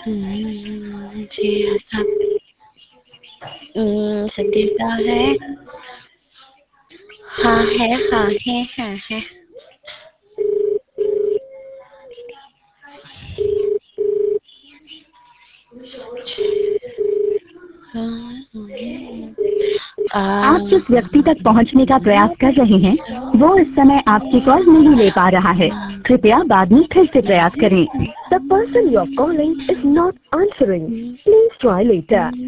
जी ऐसा सतीता है। हाँ है, हाँ है। आप जिस व्यक्ति तक पहुंचने का प्रयास कर रहे हैं वो इस समय आपकी कॉल नहीं ले पा रहा है। कृपया बाद में फिर से प्रयास करें। The person you are calling is not answering. Please try later.